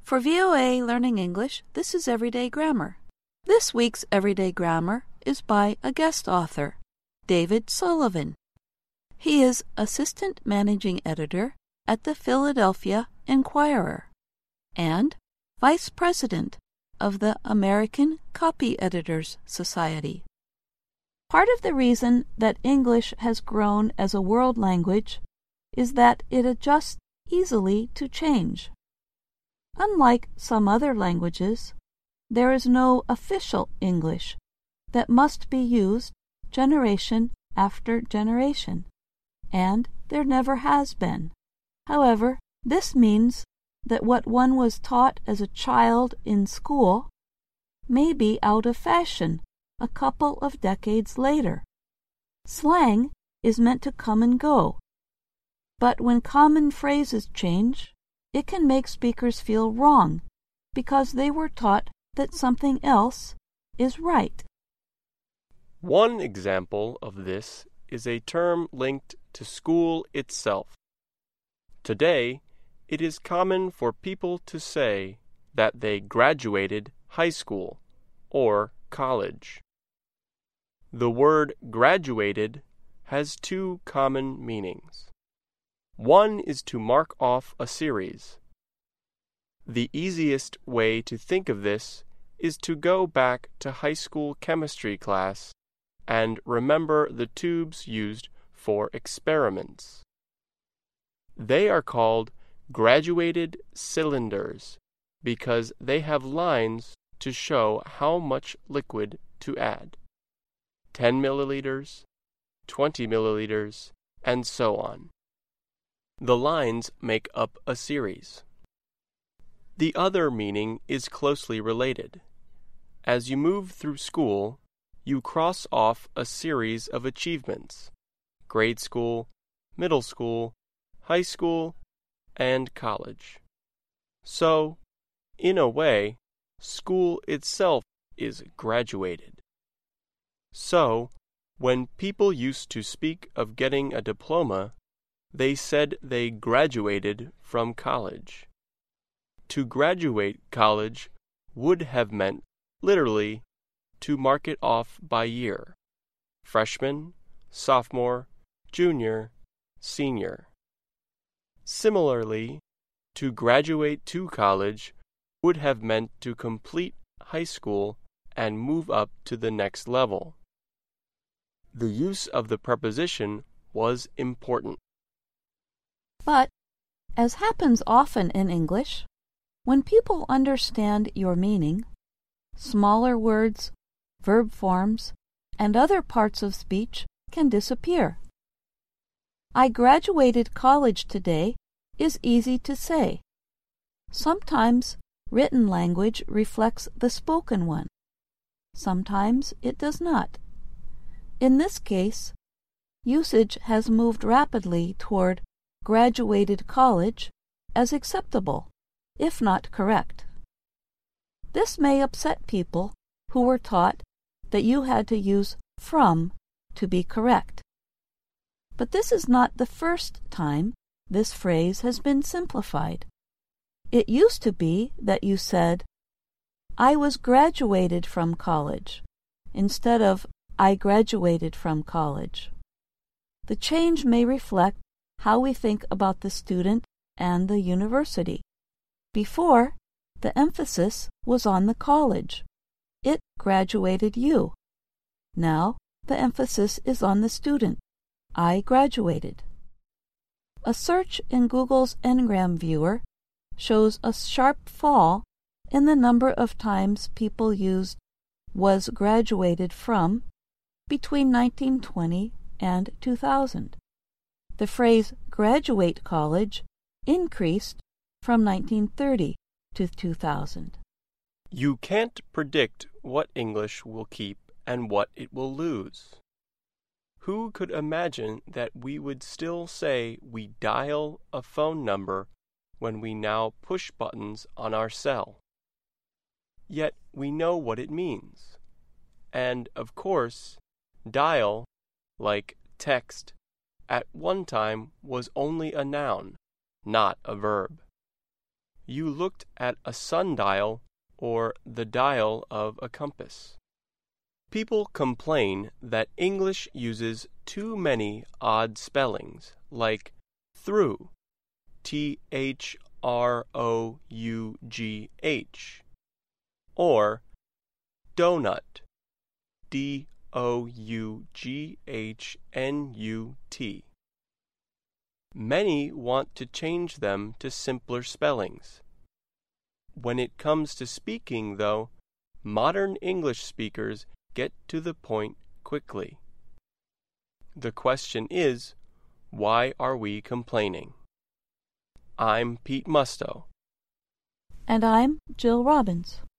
For VOA Learning English, this is Everyday Grammar. This week's Everyday Grammar is by a guest author, David Sullivan. He is Assistant Managing Editor at the Philadelphia Inquirer and Vice President of the American Copy Editors Society. Part of the reason that English has grown as a world language is that it adjusts easily to change. Unlike some other languages, there is no official English that must be used generation after generation, and there never has been. However, this means that what one was taught as a child in school may be out of fashion a couple of decades later. Slang is meant to come and go, but when common phrases change, it can make speakers feel wrong because they were taught that something else is right. One example of this is a term linked to school itself. Today, it is common for people to say that they graduated high school or college. The word graduated has two common meanings. One is to mark off a series. The easiest way to think of this is to go back to high school chemistry class and remember the tubes used for experiments. They are called graduated cylinders because they have lines to show how much liquid to add. 10 milliliters, 20 milliliters, and so on. The lines make up a series. The other meaning is closely related. As you move through school, you cross off a series of achievements: grade school, middle school, high school, and college. So, in a way, school itself is graduated. So, when people used to speak of getting a diploma, they said they graduated from college. To graduate college would have meant, literally, to mark it off by year: freshman, sophomore, junior, senior. Similarly, to graduate to college would have meant to complete high school and move up to the next level. The use of the preposition was important. But, as happens often in English, when people understand your meaning, smaller words, verb forms, and other parts of speech can disappear. I graduated college today is easy to say. Sometimes written language reflects the spoken one. Sometimes it does not. In this case, usage has moved rapidly toward graduated college as acceptable, if not correct. This may upset people who were taught that you had to use from to be correct. But this is not the first time this phrase has been simplified. It used to be that you said, "I was graduated from college," instead of "I graduated from college." The change may reflect how we think about the student and the university. Before, the emphasis was on the college. It graduated you. Now, the emphasis is on the student. I graduated. A search in Google's Ngram Viewer shows a sharp fall in the number of times people used "was graduated from" between 1920 and 2000. The phrase graduate college increased from 1930 to 2000. You can't predict what English will keep and what it will lose. Who could imagine that we would still say we dial a phone number when we now push buttons on our cell? Yet we know what it means. And, of course, dial, like text, at one time was only a noun, not a verb. you looked at a sundial or the dial of a compass. People complain that English uses too many odd spellings, like through, Through, or donut, Doughnut. Many want to change them to simpler spellings. When it comes to speaking, though, modern English speakers get to the point quickly. The question is, why are we complaining? I'm Pete Musto. And I'm Jill Robbins.